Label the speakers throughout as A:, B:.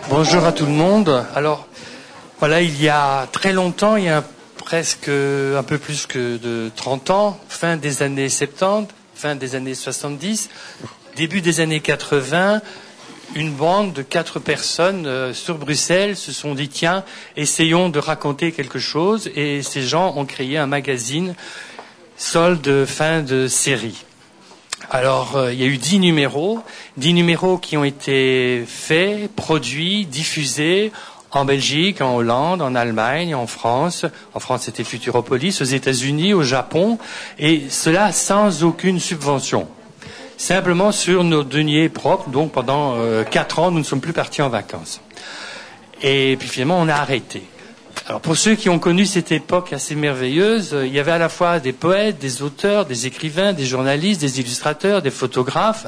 A: Bonjour à tout le monde. Alors, voilà, il y a très longtemps, il y a presque un peu plus que de 30 ans, fin des années 70, fin des années 70, début des années 80, une bande de 4 personnes sur Bruxelles se sont dit, tiens, essayons de raconter quelque chose. Et ces gens ont créé un magazine solde fin de série. Alors, il y a eu 10 numéros qui ont été faits, produits, diffusés en Belgique, en Hollande, en Allemagne, en France. En France, c'était Futuropolis, aux États-Unis, au Japon, et cela sans aucune subvention. Simplement sur nos deniers propres. Donc, pendant 4 ans, nous ne sommes plus partis en vacances. Et puis finalement, on a arrêté. Alors pour ceux qui ont connu cette époque assez merveilleuse, il y avait à la fois des poètes, des auteurs, des écrivains, des journalistes, des illustrateurs, des photographes,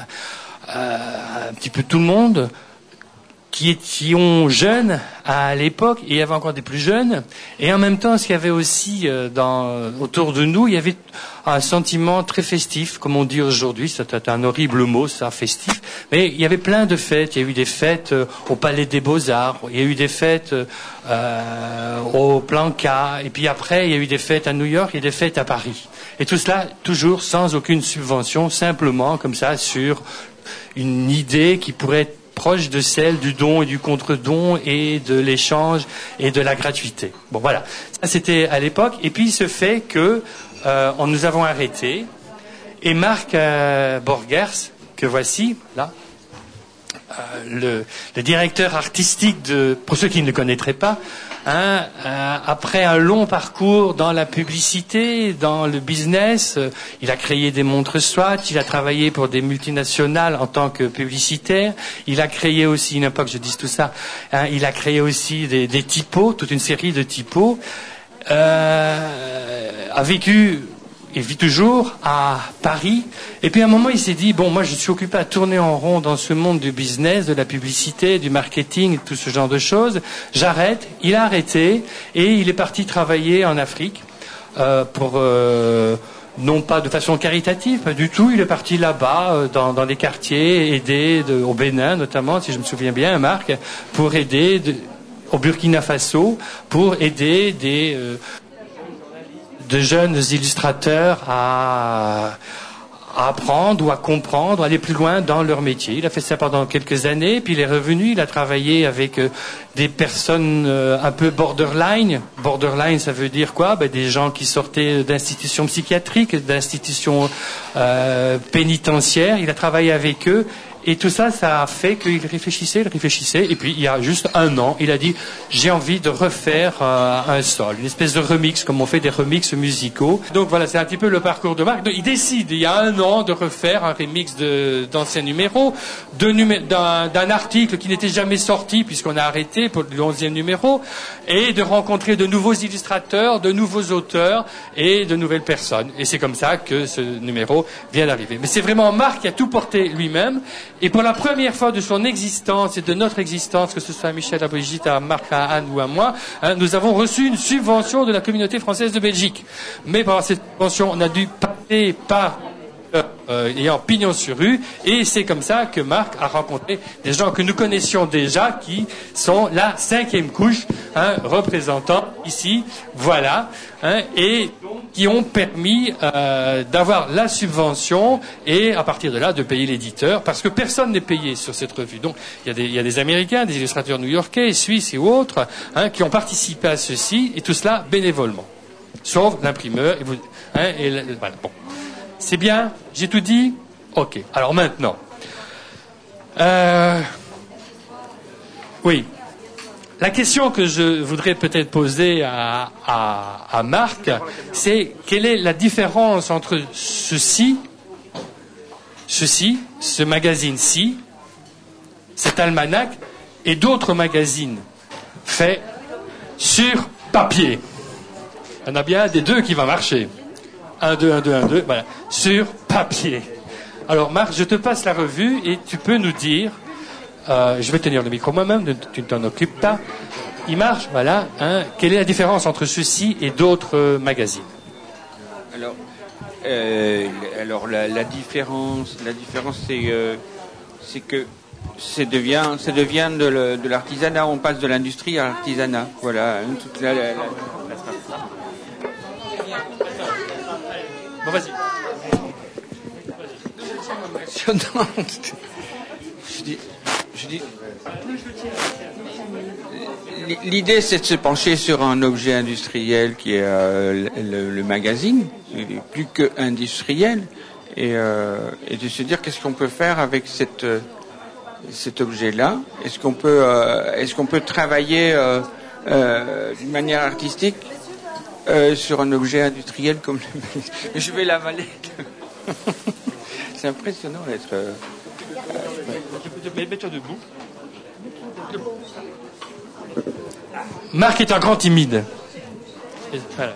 A: un petit peu tout le monde, qui étions jeunes à l'époque, et il y avait encore des plus jeunes, et en même temps, ce qu'il y avait aussi autour de nous, il y avait un sentiment très festif, comme on dit aujourd'hui, c'est un horrible mot, ça, festif, mais il y avait plein de fêtes. Il y a eu des fêtes au Palais des Beaux-Arts, il y a eu des fêtes au Planca, et puis après, il y a eu des fêtes à New York et des fêtes à Paris. Et tout cela, toujours sans aucune subvention, simplement comme ça, sur une idée qui pourrait être proche de celle du don et du contre-don et de l'échange et de la gratuité. Bon, voilà. Ça, c'était à l'époque. Et puis, il se fait que nous avons arrêté. Et Marc Borgers, que voici, là, le directeur artistique pour ceux qui ne le connaîtraient pas, après un long parcours dans la publicité, dans le business, il a créé des montres Swatch, il a travaillé pour des multinationales en tant que publicitaire, il a créé aussi, il n'a pas que je dise tout ça, il a créé aussi des typos, toute une série de typos, a vécu et vit toujours à Paris. Et puis à un moment, il s'est dit, bon, moi je suis occupé à tourner en rond dans ce monde du business, de la publicité, du marketing, tout ce genre de choses. J'arrête. Il a arrêté et il est parti travailler en Afrique non pas de façon caritative, pas du tout. Il est parti là-bas, dans les quartiers, aider au Bénin notamment, si je me souviens bien, Marc, pour aider au Burkina Faso, pour aider de jeunes illustrateurs à apprendre ou à comprendre, à aller plus loin dans leur métier. Il a fait ça pendant quelques années, puis il est revenu, il a travaillé avec des personnes un peu borderline. Borderline, ça veut dire quoi? Des gens qui sortaient d'institutions psychiatriques, d'institutions pénitentiaires. Il a travaillé avec eux. Et tout ça, ça a fait qu'il réfléchissait, et puis il y a juste 1 an, il a dit, j'ai envie de refaire un sol, une espèce de remix, comme on fait des remixes musicaux. Donc voilà, c'est un petit peu le parcours de Marc. Il décide, il y a 1 an, de refaire un remix d'anciens numéros, d'un article qui n'était jamais sorti, puisqu'on a arrêté pour le 11e numéro, et de rencontrer de nouveaux illustrateurs, de nouveaux auteurs, et de nouvelles personnes. Et c'est comme ça que ce numéro vient d'arriver. Mais c'est vraiment Marc qui a tout porté lui-même. Et pour la première fois de son existence et de notre existence, que ce soit à Michel, à Brigitte, à Marc, à Anne ou à moi, nous avons reçu une subvention de la communauté française de Belgique. Mais par cette subvention, on a dû passer par ayant pignon sur rue, et c'est comme ça que Marc a rencontré des gens que nous connaissions déjà, qui sont la 5e couche, représentant ici, voilà, et qui ont permis d'avoir la subvention et à partir de là de payer l'éditeur, parce que personne n'est payé sur cette revue. Donc il y a des Américains, des illustrateurs new-yorkais, suisses et autres qui ont participé à ceci, et tout cela bénévolement, sauf l'imprimeur. Voilà, bon. C'est bien? J'ai tout dit? Ok. Alors maintenant, oui. La question que je voudrais peut-être poser à Marc, c'est quelle est la différence entre ce magazine-ci, cet almanach, et d'autres magazines faits sur papier. Il y en a bien des 2 qui va marcher. 1, 2, 1, 2, 1, 2, voilà, sur papier. Alors Marc, je te passe la revue et tu peux nous dire, je vais tenir le micro moi-même, tu ne t'en occupes pas, il marche, voilà, quelle est la différence entre ceci et d'autres magazines?
B: Alors la différence c'est que ça devient de l'artisanat. On passe de l'industrie à l'artisanat. Voilà. Toute
A: Bon, vas-y.
B: Je dis, l'idée, c'est de se pencher sur un objet industriel qui est le magazine, il est plus que industriel, et de se dire qu'est-ce qu'on peut faire avec cet objet-là. Est-ce qu'on peut travailler d'une manière artistique sur un objet industriel comme le magazine. Je vais l'avaler. C'est impressionnant d'être.
A: Mets-toi debout. Marc est un grand timide. Voilà.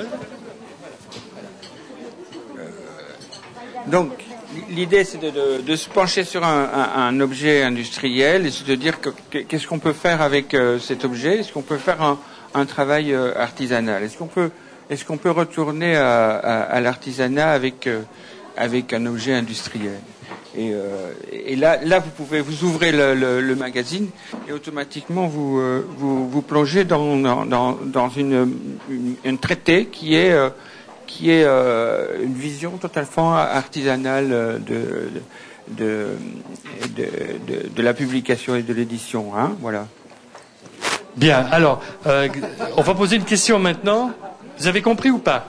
B: Donc, l'idée, c'est de se pencher sur un objet industriel et c'est de dire qu'est-ce qu'on peut faire avec cet objet. Est-ce qu'on peut faire un travail artisanal? Est-ce qu'on peut retourner à l'artisanat avec un objet industriel? Et là, vous ouvrez le magazine et automatiquement vous plongez dans une traité qui est une vision totalement artisanale de la publication et de l'édition. Hein, voilà.
A: Bien. Alors, on va poser une question maintenant. Vous avez compris ou pas?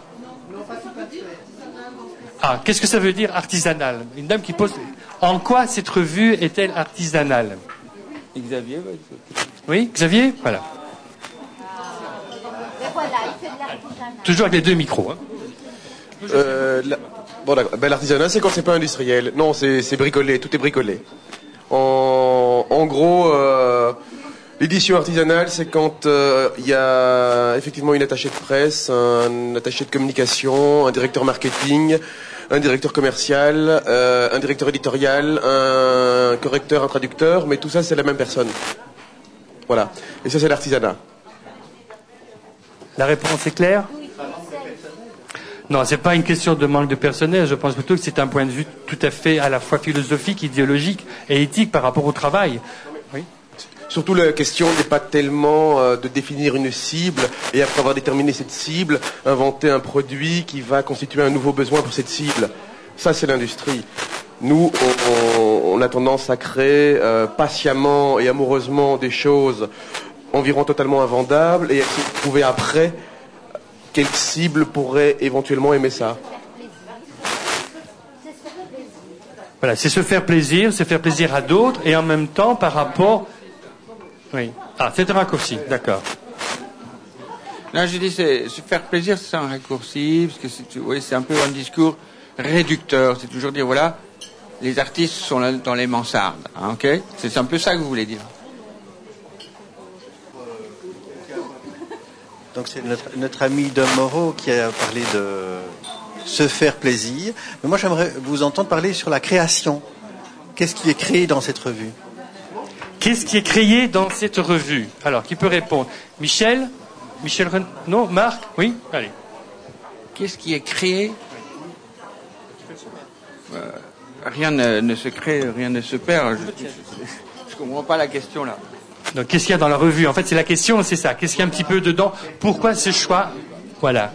A: Ah, qu'est-ce que ça veut dire artisanal? Une dame qui pose. En quoi cette revue est-elle artisanale?
B: Xavier,
A: oui, Xavier, voilà. Toujours avec les deux micros. Hein.
C: Bon, d'accord. Ben, l'artisanat, c'est quand c'est pas industriel. Non, c'est bricolé, tout est bricolé. En gros, l'édition artisanale, c'est quand il y a effectivement une attachée de presse, un attaché de communication, un directeur marketing, un directeur commercial, un directeur éditorial, un correcteur, un traducteur, mais tout ça, c'est la même personne. Voilà. Et ça, c'est l'artisanat.
A: La réponse est claire? Non, c'est pas une question de manque de personnel. Je pense plutôt que c'est un point de vue tout à fait à la fois philosophique, idéologique et éthique par rapport au travail. Oui.
C: Surtout, la question n'est pas tellement de définir une cible et après avoir déterminé cette cible, inventer un produit qui va constituer un nouveau besoin pour cette cible. Ça, c'est l'industrie. Nous, on a tendance à créer patiemment et amoureusement des choses environ totalement invendables et essayer de trouver après quelle cible pourrait éventuellement aimer ça.
A: Voilà, c'est se faire plaisir à d'autres et en même temps par rapport... Oui. Ah, c'est un raccourci, d'accord.
B: Là, je dis, se faire plaisir, c'est un raccourci, parce que c'est un peu un discours réducteur. C'est toujours dire, voilà, les artistes sont là dans les mansardes, hein, ok? C'est un peu ça que vous voulez dire.
D: Donc c'est notre ami Dom Moreau qui a parlé de se faire plaisir. Mais moi, j'aimerais vous entendre parler sur la création. Qu'est-ce qui est créé dans cette revue?
A: Qu'est-ce qui est créé dans cette revue? Alors, qui peut répondre? Michel? Non, Marc? Oui? Allez.
B: Qu'est-ce qui est créé? Rien ne se crée, rien ne se perd. Je comprends pas la question là.
A: Donc, qu'est-ce qu'il y a dans la revue? En fait, c'est la question, c'est ça. Qu'est-ce qu'il y a un petit peu dedans? Pourquoi ce choix? Voilà.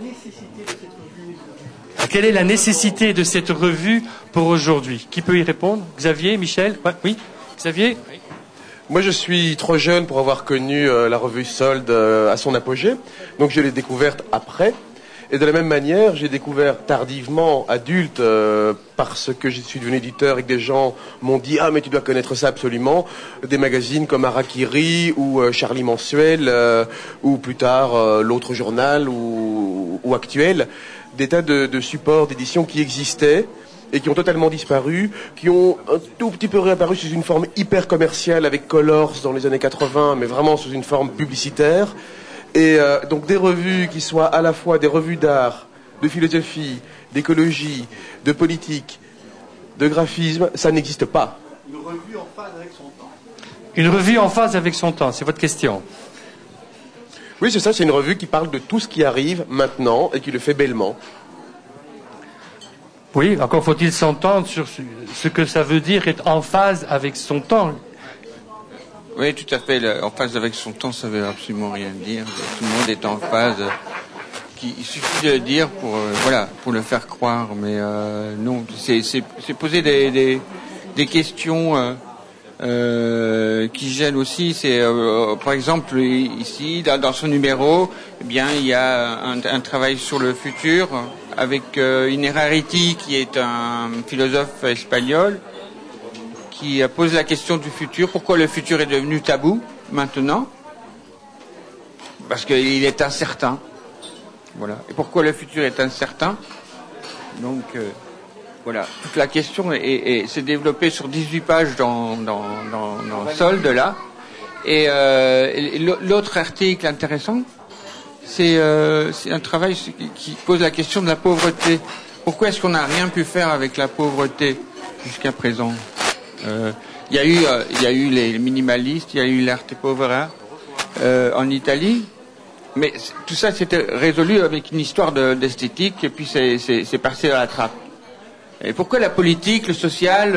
A: Quelle est la nécessité de cette revue pour aujourd'hui? Qui peut y répondre? Xavier, Michel? Ouais, oui? Xavier? Oui.
C: Moi, je suis trop jeune pour avoir connu la revue Solde à son apogée. Donc, je l'ai découverte après. Et de la même manière, j'ai découvert tardivement, adulte, parce que je suis devenu éditeur et que des gens m'ont dit « Ah, mais tu dois connaître ça absolument », des magazines comme Harakiri ou Charlie Mensuel, ou plus tard l'autre journal ou Actuel, des tas de supports d'édition qui existaient et qui ont totalement disparu, qui ont un tout petit peu réapparu sous une forme hyper commerciale avec Colors dans les années 80, mais vraiment sous une forme publicitaire. Et donc des revues qui soient à la fois des revues d'art, de philosophie, d'écologie, de politique, de graphisme, ça n'existe pas.
D: Une revue en phase avec son temps.
A: Une revue en phase avec son temps, c'est votre question.
C: Oui, c'est ça, c'est une revue qui parle de tout ce qui arrive maintenant et qui le fait bellement.
A: Oui, encore faut-il s'entendre sur ce que ça veut dire être en phase avec son temps.
B: Oui, tout à fait. En phase avec son temps, ça veut absolument rien dire. Tout le monde est en phase. Il suffit de le dire pour le faire croire. Mais non, c'est poser des questions qui gênent aussi. C'est par exemple ici dans ce numéro, eh bien il y a un travail sur le futur avec Innerarity qui est un philosophe espagnol qui pose la question du futur. Pourquoi le futur est devenu tabou maintenant? Parce qu'il est incertain. Voilà. Et pourquoi le futur est incertain? Donc voilà, toute la question s'est développée sur 18 pages dans Solde là. Et l'autre article intéressant, c'est un travail qui pose la question de la pauvreté. Pourquoi est-ce qu'on n'a rien pu faire avec la pauvreté jusqu'à présent? Il y a eu les minimalistes, il y a eu l'arte povera en Italie, mais tout ça s'était résolu avec une histoire d'esthétique et puis c'est passé à la trappe. Et pourquoi la politique, le social,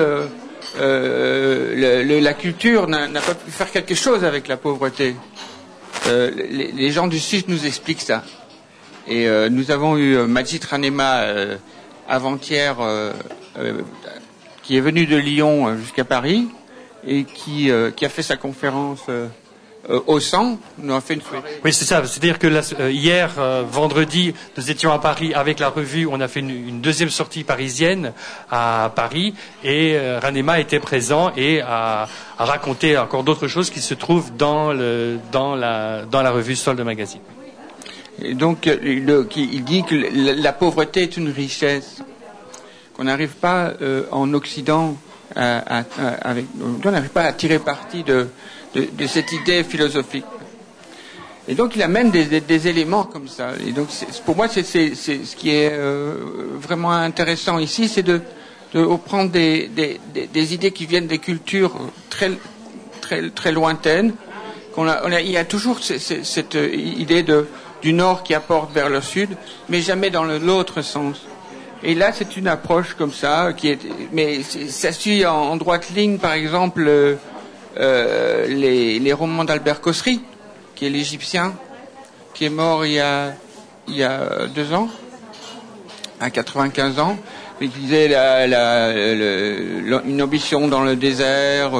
B: la culture n'a pas pu faire quelque chose avec la pauvreté? Les gens du Sud nous expliquent ça. Et nous avons eu Majid Ranema avant-hier qui est venu de Lyon jusqu'à Paris et qui a fait sa conférence au 100. Nous a fait une...
A: Oui, c'est ça. C'est-à-dire que hier, vendredi, nous étions à Paris avec la revue. On a fait une deuxième sortie parisienne à Paris et Ranema était présent et a raconté encore d'autres choses qui se trouvent dans la revue Solde Magazine.
B: Et donc, il dit que la pauvreté est une richesse qu'on n'arrive pas en Occident on n'arrive pas à tirer parti de cette idée philosophique. Et donc il amène des éléments comme ça. Et donc pour moi c'est ce qui est vraiment intéressant ici, c'est de reprendre des idées qui viennent des cultures très très très lointaines. Il y a toujours cette idée du nord qui apporte vers le sud, mais jamais dans l'autre sens. Et là, c'est une approche comme ça, mais ça suit en droite ligne, par exemple, les romans d'Albert Khosri, qui est l'Égyptien, qui est mort il y a 2 ans, à 95 ans, et qui disait une ambition dans le désert,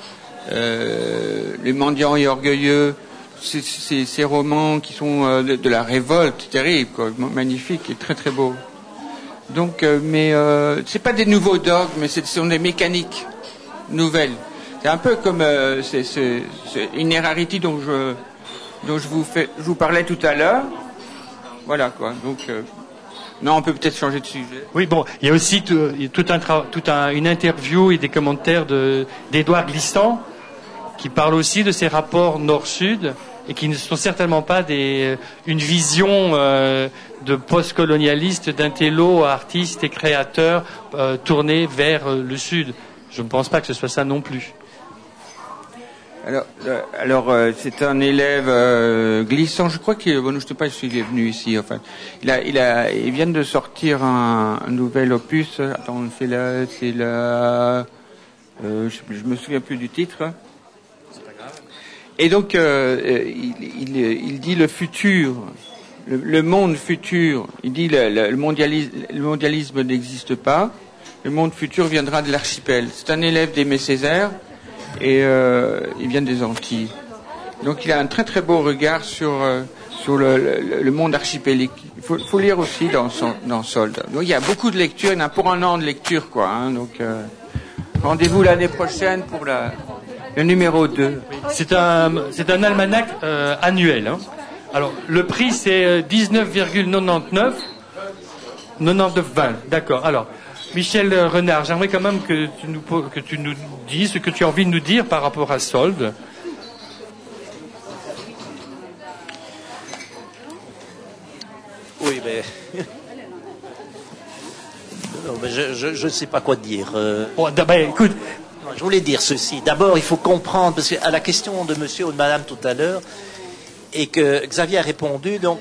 B: les mendiants et orgueilleux, ces romans qui sont de la révolte terrible, quoi, magnifique et très très beau. Donc, c'est pas des nouveaux dogmes, mais ce sont des mécaniques nouvelles. C'est un peu comme c'est Innerarity dont je vous parlais tout à l'heure. Voilà quoi. Donc, non, on peut peut-être changer de sujet.
A: Oui, bon, il y a aussi une interview et des commentaires d'Édouard Glissant qui parle aussi de ces rapports nord-sud et qui ne sont certainement pas une vision de post-colonialiste, d'intello, artistes et créateurs tournés vers le sud. Je ne pense pas que ce soit ça non plus.
B: Alors, c'est un élève Glissant, je crois je ne sais pas s'il est venu ici. Enfin, il vient de sortir un nouvel opus. Attends, je me souviens plus du titre. Et donc, il dit le futur, le monde futur. Il dit le mondialisme n'existe pas. Le monde futur viendra de l'archipel. C'est un élève d'Aimé Césaire et il vient des Antilles. Donc, il a un très très beau regard sur le monde archipélique. Il faut lire aussi dans Solde. Donc, il y a beaucoup de lectures. Il y en a pour un an de lecture, quoi. Hein, donc, rendez-vous l'année prochaine pour le numéro 2.
A: C'est un almanach annuel. Hein. Alors, le prix, c'est 19,99. 99,20. D'accord. Alors, Michel Renard, j'aimerais quand même que tu nous dises ce que tu as envie de nous dire par rapport à Solde.
E: Oui, mais... Non, mais je ne sais pas quoi dire.
A: Bon, écoute...
E: Je voulais dire ceci. D'abord, il faut comprendre, parce qu'à la question de monsieur ou de madame tout à l'heure, et que Xavier a répondu, donc,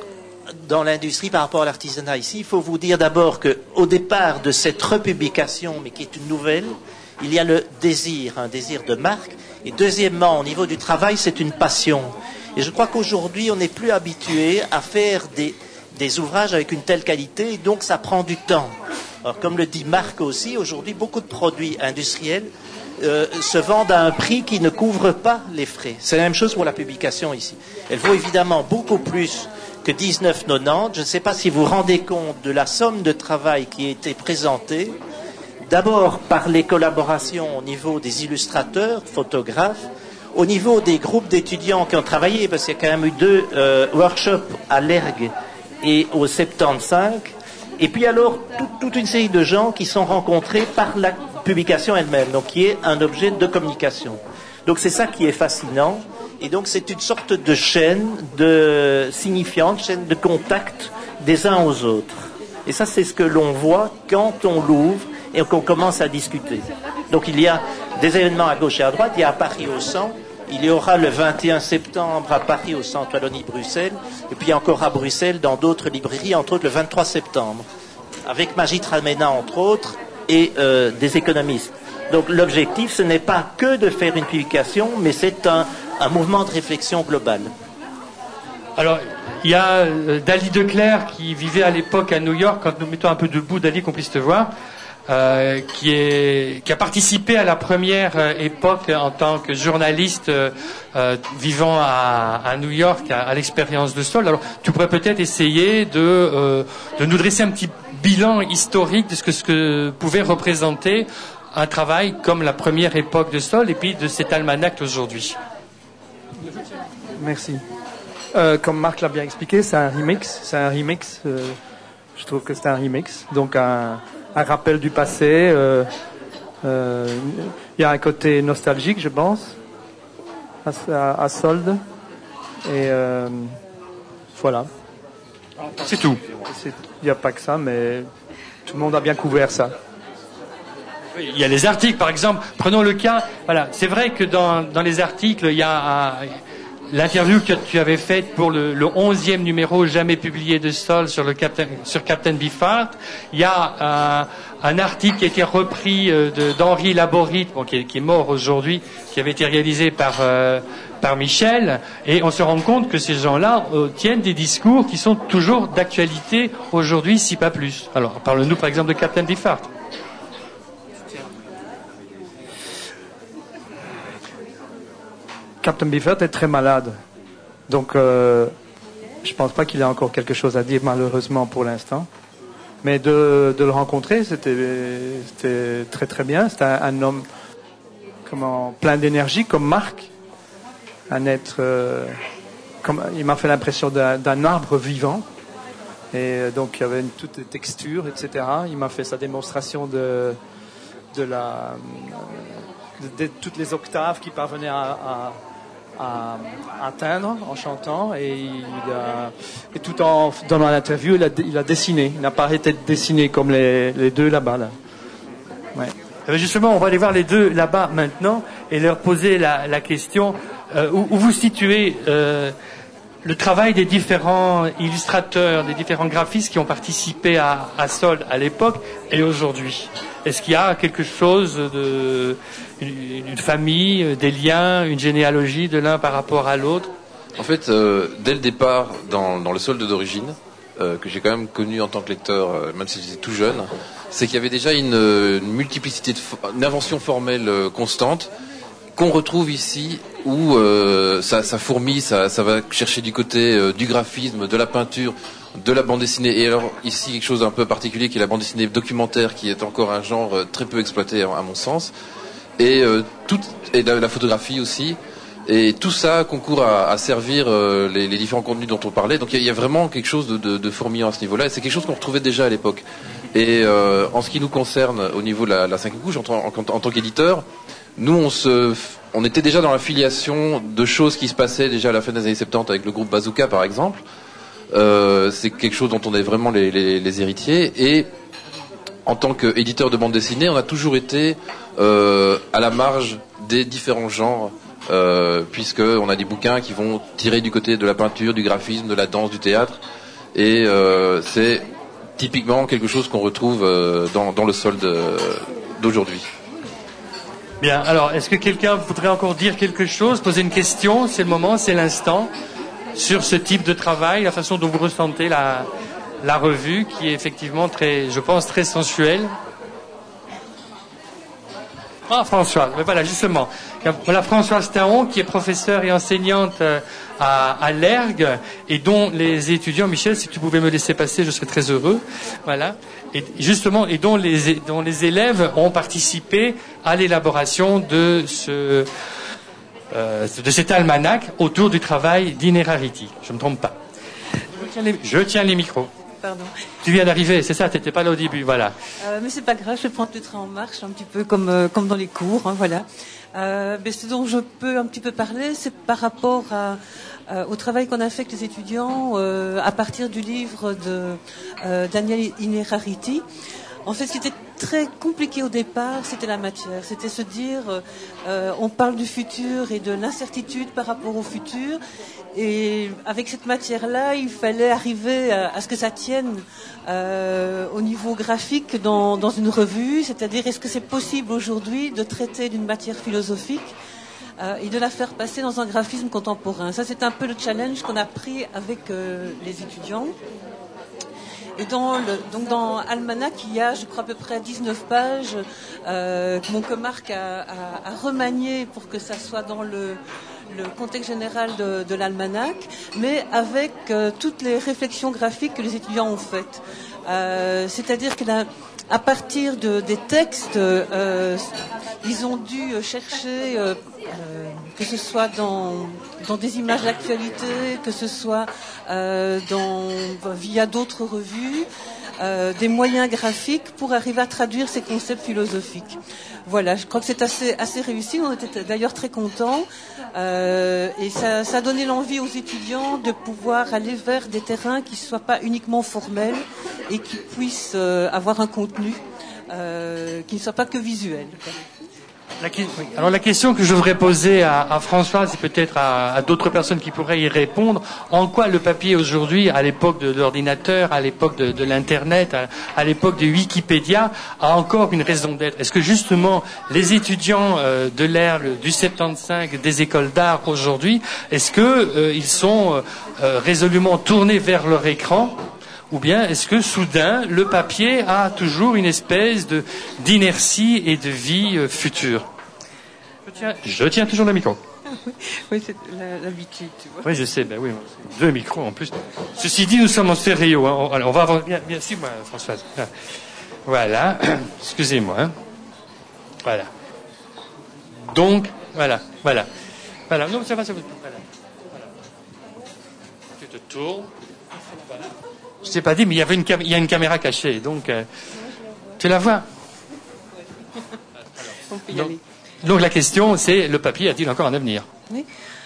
E: dans l'industrie par rapport à l'artisanat. Ici, il faut vous dire d'abord qu'au départ de cette republication, mais qui est une nouvelle, il y a le désir, un désir de marque. Et deuxièmement, au niveau du travail, c'est une passion. Et je crois qu'aujourd'hui, on n'est plus habitué à faire des ouvrages avec une telle qualité, et donc ça prend du temps. Alors, comme le dit Marc aussi, aujourd'hui, beaucoup de produits industriels se vendent à un prix qui ne couvre pas les frais. C'est la même chose pour la publication ici. Elle vaut évidemment beaucoup plus que 19,90. Je ne sais pas si vous vous rendez compte de la somme de travail qui a été présentée, d'abord par les collaborations au niveau des illustrateurs, photographes, au niveau des groupes d'étudiants qui ont travaillé, parce qu'il y a quand même eu 2 workshops à l'ERG et au 75, et puis alors toute une série de gens qui sont rencontrés par la publication elle-même, donc qui est un objet de communication. Donc c'est ça qui est fascinant, et donc c'est une sorte de chaîne signifiante, chaîne de contact des uns aux autres. Et ça, c'est ce que l'on voit quand on l'ouvre et qu'on commence à discuter. Donc il y a des événements à gauche et à droite. Il y a à Paris au centre, il y aura le 21 septembre à Paris au centre Wallonie-Bruxelles, et puis encore à Bruxelles dans d'autres librairies, entre autres le 23 septembre, avec Magit Ramena entre autres, et des économistes. Donc l'objectif, ce n'est pas que de faire une publication, mais c'est un mouvement de réflexion global.
A: Alors, il y a Dali Declercq qui vivait à l'époque à New York, quand nous mettons un peu debout, Dali, qu'on puisse te voir, qui a participé à la première époque en tant que journaliste vivant à New York, à l'expérience de Sol. Alors, tu pourrais peut-être essayer de nous dresser un petit bilan historique de ce que pouvait représenter un travail comme la première époque de Sol et puis de cet almanach aujourd'hui.
F: Merci. Comme Marc l'a bien expliqué, c'est un remix. Je trouve que c'est un remix. Donc un rappel du passé. Il y a un côté nostalgique, je pense, à Solde. Et voilà.
A: C'est tout.
F: Il n'y a pas que ça, mais tout le monde a bien couvert ça.
A: Il y a les articles, par exemple. Prenons le cas. Voilà, c'est vrai que dans les articles, il y a l'interview que tu avais faite pour le 11e numéro jamais publié de Sol sur Captain Beefheart. Il y a un article qui a été repris d'Henri Laborit, qui est mort aujourd'hui, qui avait été réalisé par Michel, et on se rend compte que ces gens-là tiennent des discours qui sont toujours d'actualité aujourd'hui, si pas plus. Alors, parle-nous par exemple de Captain Beefheart.
F: Captain Beefheart est très malade, donc je pense pas qu'il ait encore quelque chose à dire, malheureusement pour l'instant. Mais de le rencontrer, c'était très très bien. C'était un homme plein d'énergie, comme Marc, un être. Il m'a fait l'impression d'un arbre vivant, et donc il y avait toutes les textures, etc. Il m'a fait sa démonstration de toutes les octaves qu'il parvenait à atteindre en chantant, et tout en donnant l'interview, il a dessiné. Il n'a pas arrêté de dessiner comme les deux là-bas. Là. Ouais.
A: Justement, on va aller voir les deux là-bas maintenant et leur poser la question où vous situez le travail des différents illustrateurs, des différents graphistes qui ont participé à Sol à l'époque et aujourd'hui. Est-ce qu'il y a quelque chose une famille, des liens, une généalogie de l'un par rapport à l'autre?
G: En fait, dès le départ, dans le Solde d'origine, que j'ai quand même connu en tant que lecteur, même si j'étais tout jeune, c'est qu'il y avait déjà une multiplicité, une invention formelle constante qu'on retrouve ici, où ça fourmille, ça va chercher du côté du graphisme, de la peinture, de la bande dessinée, et alors ici quelque chose d'un peu particulier qui est la bande dessinée documentaire, qui est encore un genre très peu exploité à mon sens, et la photographie aussi, et tout ça concourt à servir les différents contenus dont on parlait. Donc il y a vraiment quelque chose de fourmillant à ce niveau-là, et c'est quelque chose qu'on retrouvait déjà à l'époque. Et en ce qui nous concerne au niveau de la cinquième couche, en tant qu'éditeur, nous on était déjà dans la filiation de choses qui se passaient déjà à la fin des années 70 avec le groupe Bazooka par exemple. C'est quelque chose dont on est vraiment les héritiers, et en tant qu'éditeur de bande dessinée, on a toujours été à la marge des différents genres, puisqu'on a des bouquins qui vont tirer du côté de la peinture, du graphisme, de la danse, du théâtre, Et c'est typiquement quelque chose qu'on retrouve dans le solde d'aujourd'hui.
A: Bien, alors, est-ce que quelqu'un voudrait encore dire quelque chose, poser une question? C'est le moment, c'est l'instant, sur ce type de travail, la façon dont vous ressentez la revue, qui est effectivement très, je pense, très sensuelle. Ah, Françoise, mais voilà, justement. Voilà Françoise Taon, qui est professeure et enseignante à l'ERG, et dont les étudiants, Michel, si tu pouvais me laisser passer, je serais très heureux. Voilà. Et justement, et dont les élèves ont participé à l'élaboration de cet almanach autour du travail d'Innerarity. Je ne me trompe pas. Je tiens les micros.
H: Pardon.
A: Tu viens d'arriver, c'est ça, tu n'étais pas là au début, voilà.
H: Mais c'est pas grave, je vais prendre le train en marche, un petit peu comme dans les cours, hein, voilà. Mais ce dont je peux un petit peu parler, c'est par rapport au travail qu'on a fait avec les étudiants à partir du livre de Daniel Innerarity. En fait, ce qui était très compliqué au départ, c'était la matière. C'était se dire, on parle du futur et de l'incertitude par rapport au futur. Et avec cette matière-là, il fallait arriver à ce que ça tienne au niveau graphique dans une revue. C'est-à-dire, est-ce que c'est possible aujourd'hui de traiter d'une matière philosophique et de la faire passer dans un graphisme contemporain? Ça, c'est un peu le challenge qu'on a pris avec les étudiants. Et donc dans Almanach, il y a, je crois, à peu près 19 pages que mon comarque a remanié pour que ça soit dans le contexte général de l'Almanach, mais avec toutes les réflexions graphiques que les étudiants ont faites. C'est-à-dire qu'à partir des textes, ils ont dû chercher, que ce soit dans des images d'actualité, que ce soit via d'autres revues, des moyens graphiques pour arriver à traduire ces concepts philosophiques. Voilà, je crois que c'est assez réussi. On était d'ailleurs très contents et ça a donné l'envie aux étudiants de pouvoir aller vers des terrains qui ne soient pas uniquement formels et qui puissent avoir un contenu qui ne soit pas que visuel.
A: Alors la question que je voudrais poser à Françoise et peut-être à d'autres personnes qui pourraient y répondre, en quoi le papier aujourd'hui, à l'époque de l'ordinateur, à l'époque de l'Internet, à l'époque de Wikipédia, a encore une raison d'être? Est-ce que justement les étudiants de l'ère du 75 des écoles d'art aujourd'hui, est-ce que ils sont résolument tournés vers leur écran? Ou bien est-ce que soudain le papier a toujours une espèce d'inertie et de vie future? Je tiens toujours le micro.
H: Oui, c'est l'habitude, tu vois.
A: Oui, je sais, ben oui, deux micros en plus. Ceci dit, nous sommes en stéréo. Hein. Alors, on va avoir bien, si moi, Françoise. Voilà, excusez-moi. Hein. Voilà. Donc, voilà. Non, ça va. Voilà. Tu te tournes. Voilà. Je t'ai pas dit, mais il y a une caméra cachée, donc tu la vois.
H: On peut y aller.
A: Donc la question, c'est, le papier a-t-il encore un avenir?
H: Oui.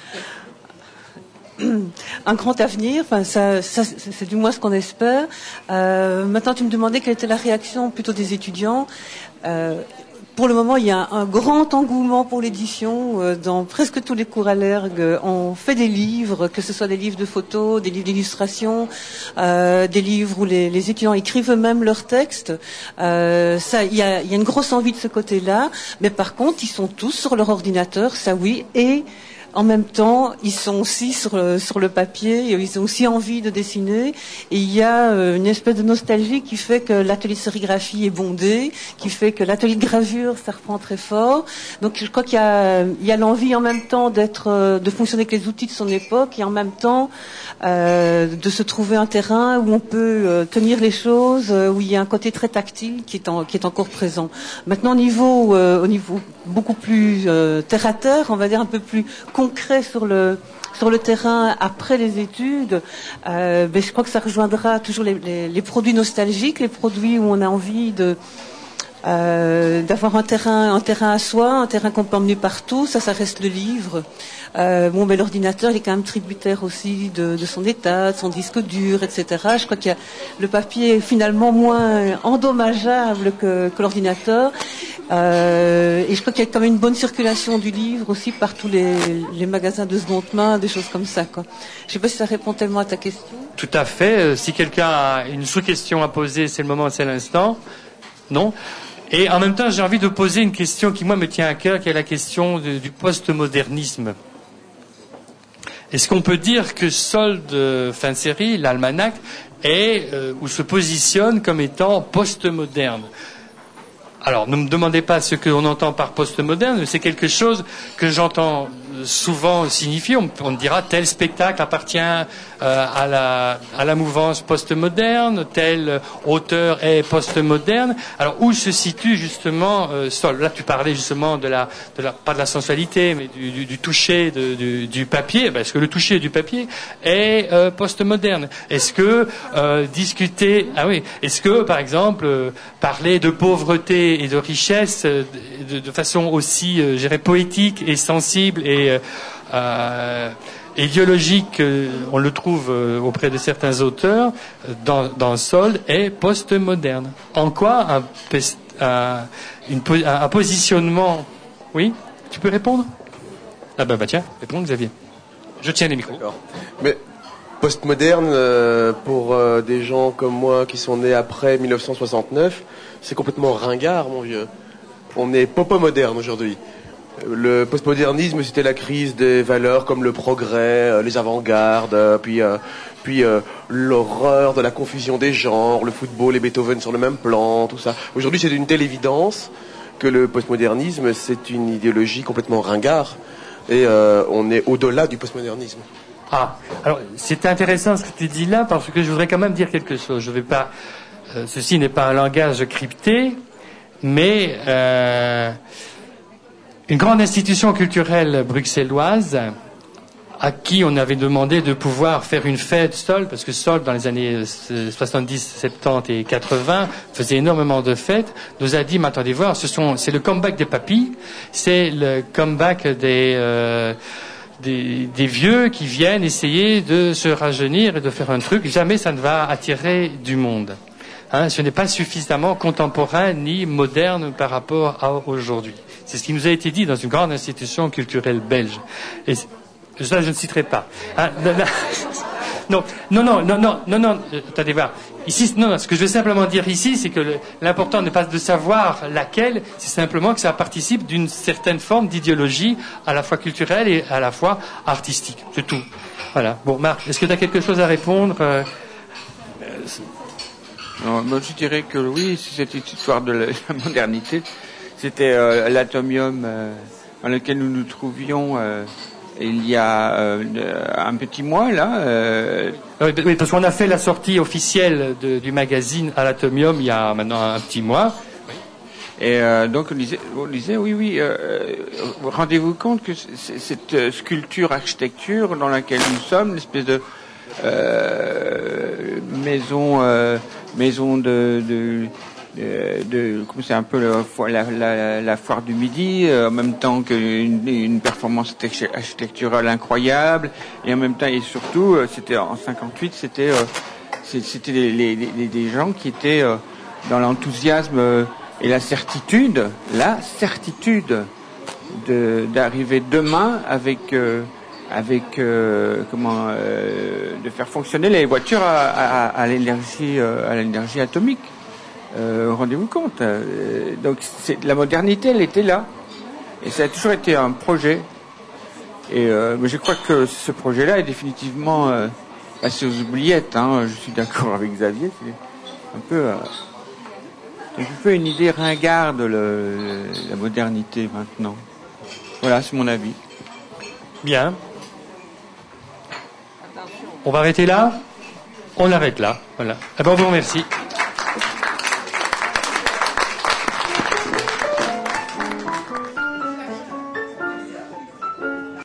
H: Un grand avenir, enfin ça c'est du moins ce qu'on espère. Maintenant, tu me demandais quelle était la réaction plutôt des étudiants. Pour le moment, il y a un grand engouement pour l'édition. Dans presque tous les cours à l'ERG, on fait des livres, que ce soit des livres de photos, des livres d'illustration, des livres où les étudiants écrivent eux-mêmes leurs textes. Il y a une grosse envie de ce côté-là. Mais par contre, ils sont tous sur leur ordinateur, ça oui, et en même temps, ils sont aussi sur le papier, ils ont aussi envie de dessiner. Et il y a une espèce de nostalgie qui fait que l'atelier de sérigraphie est bondé, qui fait que l'atelier de gravure, ça reprend très fort. Donc je crois qu'il y a l'envie en même temps de fonctionner avec les outils de son époque et en même temps de se trouver un terrain où on peut tenir les choses, où il y a un côté très tactile qui est encore présent. Maintenant, au niveau beaucoup plus terre à terre, on va dire un peu plus concret sur le terrain après les études, je crois que ça rejoindra toujours les produits nostalgiques, les produits où on a envie d'avoir un terrain à soi, un terrain qu'on peut emmener partout. Ça reste le livre. L'ordinateur, il est quand même tributaire aussi de son état, de son disque dur, etc. Je crois qu'il y a le papier est finalement moins endommageable que l'ordinateur. Et je crois qu'il y a quand même une bonne circulation du livre aussi par tous les magasins de seconde main, des choses comme ça, quoi. Je sais pas si ça répond tellement à ta question.
A: Tout à fait. Si quelqu'un a une sous-question à poser, c'est le moment, c'est l'instant. Non. Et en même temps, j'ai envie de poser une question qui, moi, me tient à cœur, qui est la question du postmodernisme. Est-ce qu'on peut dire que Solde, fin de série, l'almanach, ou se positionne comme étant postmoderne? Alors, ne me demandez pas ce qu'on entend par postmoderne, mais c'est quelque chose que j'entends souvent signifier. On me dira tel spectacle appartient à la mouvance postmoderne, tel auteur est postmoderne. Alors, où se situe justement Sol? Là, tu parlais justement pas de la sensualité, mais du toucher du papier. Est-ce que le toucher du papier est postmoderne? Est-ce que est-ce que, par exemple, parler de pauvreté et de richesse de façon aussi, je dirais, poétique et sensible et idéologique, on le trouve auprès de certains auteurs, dans Solde, est postmoderne. En quoi un positionnement... Oui, tu peux répondre? Ah tiens, réponds Xavier. Je tiens les micros.
C: D'accord. Mais postmoderne, pour des gens comme moi qui sont nés après 1969, c'est complètement ringard, mon vieux. On est popomoderne aujourd'hui. Le postmodernisme, c'était la crise des valeurs comme le progrès, les avant-gardes, puis l'horreur de la confusion des genres, le football et Beethoven sur le même plan, tout ça. Aujourd'hui, c'est d'une telle évidence que le postmodernisme, c'est une idéologie complètement ringard. Et on est au-delà du postmodernisme.
A: Ah, alors c'est intéressant ce que tu dis là, parce que je voudrais quand même dire quelque chose. Je vais pas... ceci n'est pas un langage crypté, mais une grande institution culturelle bruxelloise à qui on avait demandé de pouvoir faire une fête Solde, parce que Solde, dans les années 70, 70 et 80, faisait énormément de fêtes, nous a dit, mais attendez voir, c'est le comeback des papis, c'est le comeback des vieux qui viennent essayer de se rajeunir et de faire un truc. Jamais ça ne va attirer du monde. Ce n'est pas suffisamment contemporain ni moderne par rapport à aujourd'hui. C'est ce qui nous a été dit dans une grande institution culturelle belge. Et ça, je ne citerai pas. Non, attendez voir. Ici, non, ce que je veux simplement dire ici, c'est que l'important n'est pas de savoir laquelle, c'est simplement que ça participe d'une certaine forme d'idéologie, à la fois culturelle et à la fois artistique. C'est tout. Voilà. Bon, Marc, est-ce que tu as quelque chose à répondre
B: Non, moi, je dirais que oui, cette histoire de la modernité, c'était l'atomium dans lequel nous nous trouvions il y a un petit mois, là.
A: Oui, parce qu'on a fait la sortie officielle du magazine à l'atomium il y a maintenant un petit mois.
B: Et donc on disait oui, rendez-vous compte que cette sculpture architecture dans laquelle nous sommes, une espèce de maison de comme c'est un peu la foire du Midi, en même temps qu'une performance architecturale incroyable, et en même temps et surtout c'était en 58, c'était des gens qui étaient dans l'enthousiasme et la certitude d'arriver demain avec de faire fonctionner les voitures à l'énergie atomique. Rendez-vous compte. Donc la modernité, elle était là, et ça a toujours été un projet. Et je crois que ce projet-là est définitivement passé aux oubliettes. Je suis d'accord avec Xavier. C'est un peu une idée ringarde la modernité maintenant. Voilà, c'est mon avis.
A: Bien. On va arrêter là. On arrête là. Voilà. On vous remercie.